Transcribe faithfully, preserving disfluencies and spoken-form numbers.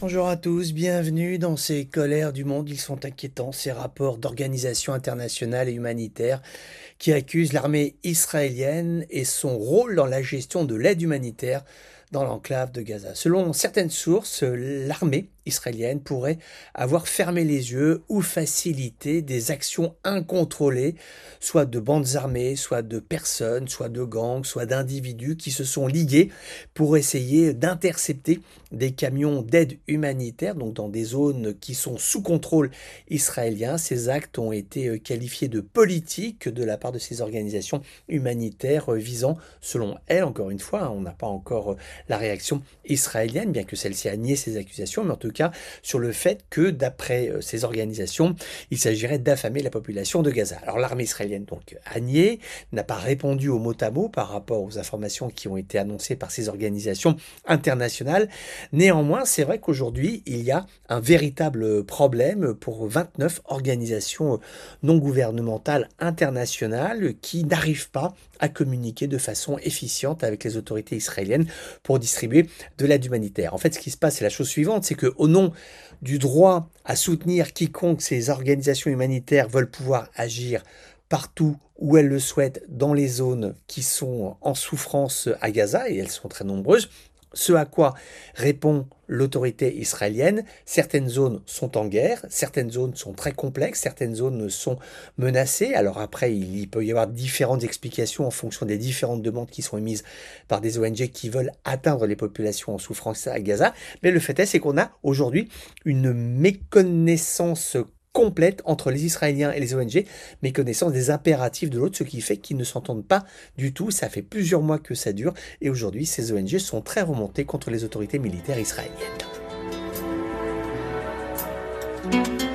Bonjour à tous, bienvenue dans ces colères du monde. Ils sont inquiétants, ces rapports d'organisations internationales et humanitaires qui accusent l'armée israélienne et son rôle dans la gestion de l'aide humanitaire dans l'enclave de Gaza. Selon certaines sources, l'armée israélienne pourrait avoir fermé les yeux ou facilité des actions incontrôlées, soit de bandes armées, soit de personnes, soit de gangs, soit d'individus qui se sont ligués pour essayer d'intercepter des camions d'aide humanitaire, donc dans des zones qui sont sous contrôle israélien. Ces actes ont été qualifiés de politiques de la part de ces organisations humanitaires visant, selon elles, encore une fois, on n'a pas encore la réaction israélienne, bien que celle-ci a nié ces accusations, mais en tout cas sur le fait que, d'après ces organisations, il s'agirait d'affamer la population de Gaza. Alors l'armée israélienne donc a nié, n'a pas répondu au mot à mot par rapport aux informations qui ont été annoncées par ces organisations internationales. Néanmoins, c'est vrai qu'aujourd'hui, il y a un véritable problème pour vingt-neuf organisations non gouvernementales internationales qui n'arrivent pas à communiquer de façon efficiente avec les autorités israéliennes pour distribuer de l'aide humanitaire. En fait, ce qui se passe, c'est la chose suivante, c'est qu'au nom du droit à soutenir quiconque, ces organisations humanitaires veulent pouvoir agir partout où elles le souhaitent dans les zones qui sont en souffrance à Gaza, et elles sont très nombreuses. Ce à quoi répond l'autorité israélienne, certaines zones sont en guerre, certaines zones sont très complexes, certaines zones sont menacées. Alors après, il peut y avoir différentes explications en fonction des différentes demandes qui sont émises par des O N G qui veulent atteindre les populations en souffrance à Gaza. Mais le fait est, c'est qu'on a aujourd'hui une méconnaissance complète entre les Israéliens et les O N G, méconnaissance des impératifs de l'autre, ce qui fait qu'ils ne s'entendent pas du tout. Ça fait plusieurs mois que ça dure et aujourd'hui ces O N G sont très remontés contre les autorités militaires israéliennes.